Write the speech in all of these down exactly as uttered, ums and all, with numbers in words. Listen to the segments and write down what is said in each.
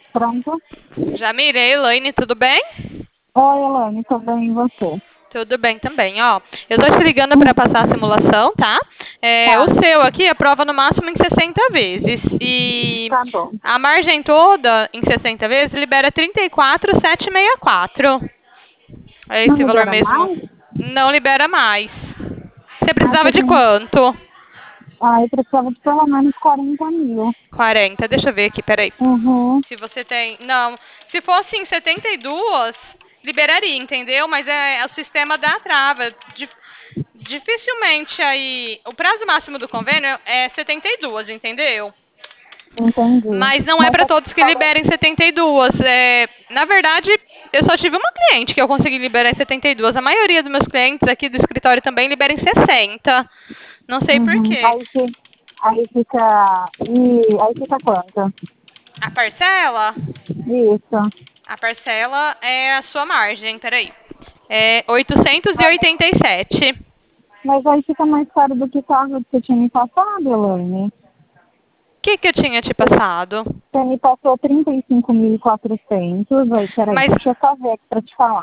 Pronto? Já mirei, Elaine, tudo bem? Oi, Elane, tô bem e você? Tudo bem também, ó. Eu tô te ligando para Hum, passar a simulação, tá? É, o tá, seu aqui aprova no máximo em sessenta vezes. E tá bom. a margem toda em sessenta vezes libera trinta e quatro mil setecentos e sessenta e quatro. É Não esse valor libera mesmo. mais? Não libera mais. Você Ah, precisava você de tem... quanto? ah, eu precisava de pelo menos quarenta mil. quarenta. Deixa eu ver aqui, peraí. Uhum, Se você tem. Não. Se fosse em setenta e duas, liberaria, entendeu? Mas é, é o sistema da trava. Dif- dificilmente aí. O prazo máximo do convênio é setenta e duas, entendeu? entendi. Mas não é Mas para você todos que falou... liberem setenta e duas. É, na verdade, eu só tive uma cliente que eu consegui liberar em setenta e duas. A maioria dos meus clientes aqui do escritório também liberam em sessenta. Não sei por Uhum, quê. aí, fi- aí fica... E aí fica quanto? A parcela? Isso. A parcela é a sua margem, peraí. É oitocentos e oitenta e sete. Mas aí fica mais caro do que o carro que você tinha me passado, Elane. O que, que eu tinha te passado? Você me passou trinta e cinco mil e quatrocentos. Aí, peraí, Mas, deixa eu só ver aqui pra te falar.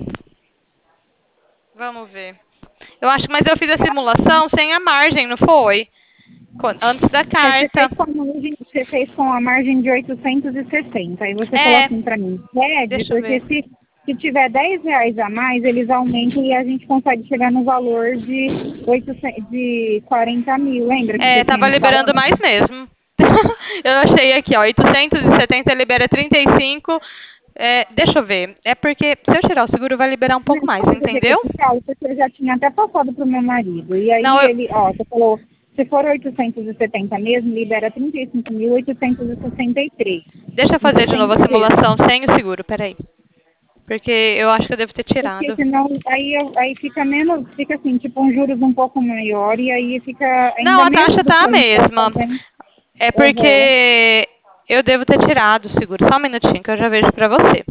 vamos ver. Eu acho que, mas eu fiz a simulação sem a margem, não foi? Quan- Antes da Você carta. fez com a margem, você fez com a margem de oitocentos e sessenta. Aí você falou É, assim para mim, pede, deixa eu porque ver. se, se tiver dez reais a mais, eles aumentam e a gente consegue chegar no valor de, oitocentos, de quarenta mil. Lembra que você É, tinha tava me falado? liberando mais mesmo. Eu achei aqui, ó, oitocentos e setenta libera trinta e cinco. É, deixa eu ver. É porque se eu tirar o seguro vai liberar um Não, pouco mais, sabe por que que eu entendeu? te falo? Porque eu já tinha até passado pro meu marido. E Não, aí eu, ele, ó, você falou, se for oitocentos e setenta mesmo, libera trinta e cinco mil oitocentos e sessenta e três. deixa eu Em fazer de novo a sessenta vezes. simulação sem o seguro, peraí. Porque eu acho que eu devo ter Porque tirado. senão aí, eu- aí fica menos, fica assim, tipo um juros um pouco maior e aí fica Não, ainda a menos taxa do tá que a a gente está mesma. fazendo. É Uhum. porque eu devo ter tirado o seguro. Só um minutinho que eu já vejo pra você.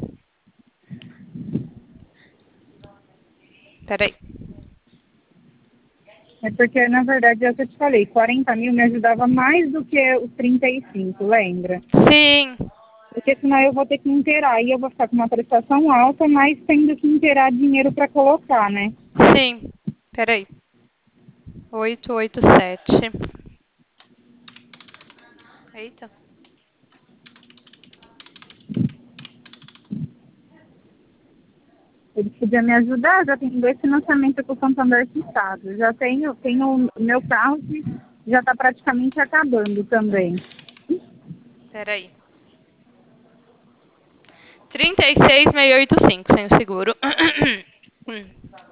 Peraí. É porque, na verdade, é o que eu te falei, quarenta mil me ajudava mais do que os trinta e cinco, lembra? Sim, Porque senão eu vou ter que inteirar, e eu vou ficar com uma prestação alta, mas tendo que inteirar dinheiro para colocar, né? sim. Peraí. oito oito sete. Eita. Ele podia me ajudar, já tenho dois financiamentos com o Santander Estado. Já tenho, tenho o meu carro que já está praticamente acabando também. Peraí. trinta e seis mil seiscentos e oitenta e cinco sem o seguro. Hum.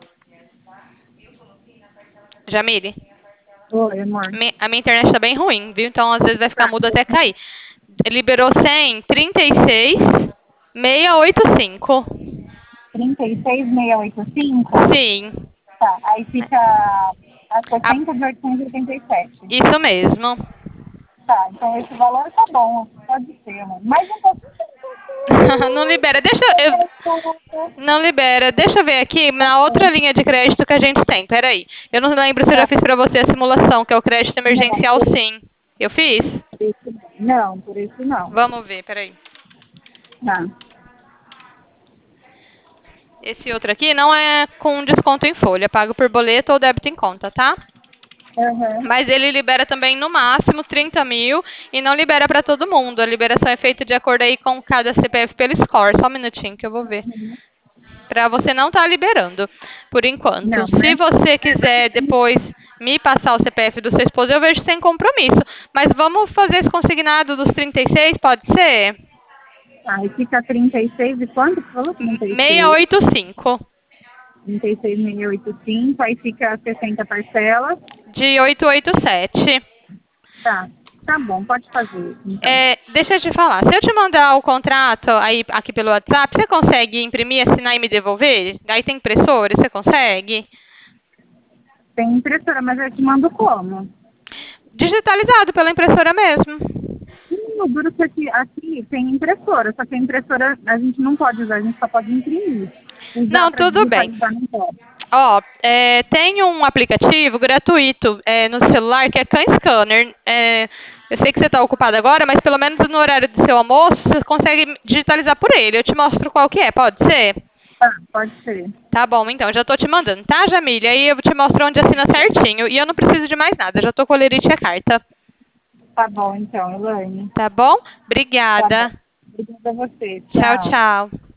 Jamile, Oi, amor. mi- a minha internet tá bem ruim, viu? Então às vezes vai ficar Tá. mudo até cair. Liberou cem, trinta e seis, seiscentos e oitenta e cinco. trinta e seis mil seiscentos e oitenta e cinco. Sim. Tá, aí fica a A- sessenta de oitocentos e oitenta e sete. isso mesmo. Tá, então esse valor tá bom, pode ser, amor. Mais um pouquinho. Não libera. Deixa eu. Não libera. Deixa eu ver aqui na outra linha de crédito que a gente tem. Peraí. Eu não lembro se eu já Tá, fiz pra você a simulação, que é o crédito não, emergencial, por sim. Eu fiz? isso não. Não, por isso não. Vamos ver, peraí. Tá. Esse outro aqui não é com desconto em folha, é pago por boleto ou débito em conta, tá? Uhum. Mas ele libera também no máximo trinta mil e não libera para todo mundo. A liberação é feita de acordo aí com cada C P F pelo score. Só um minutinho que eu vou ver. Para você não estar liberando, por enquanto. Não, Se né? você É porque quiser depois me passar o C P F do seu esposo, eu vejo sem compromisso. Mas vamos fazer esse consignado dos trinta e seis, pode ser? aí fica trinta e seis e quanto que falou? trinta e seis. seiscentos e oitenta e cinco trinta e seis mil e oitocentos e oitenta e cinco, aí fica sessenta parcelas. de oitocentos e oitenta e sete. Tá, tá bom, pode fazer isso, então. É, deixa eu te falar, se eu te mandar o contrato aí aqui pelo WhatsApp, você consegue imprimir, assinar e me devolver? Aí tem impressora, você consegue? Tem impressora, mas eu te mando como? Digitalizado pela impressora mesmo. Sim, o duro que aqui, aqui tem impressora, só que a impressora a gente não pode usar, a gente só pode imprimir. Usar Não, para tudo bem. digitalizar não pode. Ó, é, tem um aplicativo gratuito é, no celular que é Can Scanner. É, eu sei que você está ocupada agora, mas pelo menos no horário do seu almoço, você consegue digitalizar por ele. Eu te mostro qual que é, pode ser? Tá, pode ser. Tá bom, então, já tô te mandando, tá, Jamile? Aí eu te mostro onde assina certinho. E eu não preciso de mais nada, já tô com o olerite e a carta. Tá bom, então, Elaine. Tá bom? Tá bom. Obrigada. Obrigada a você. Tchau, tchau.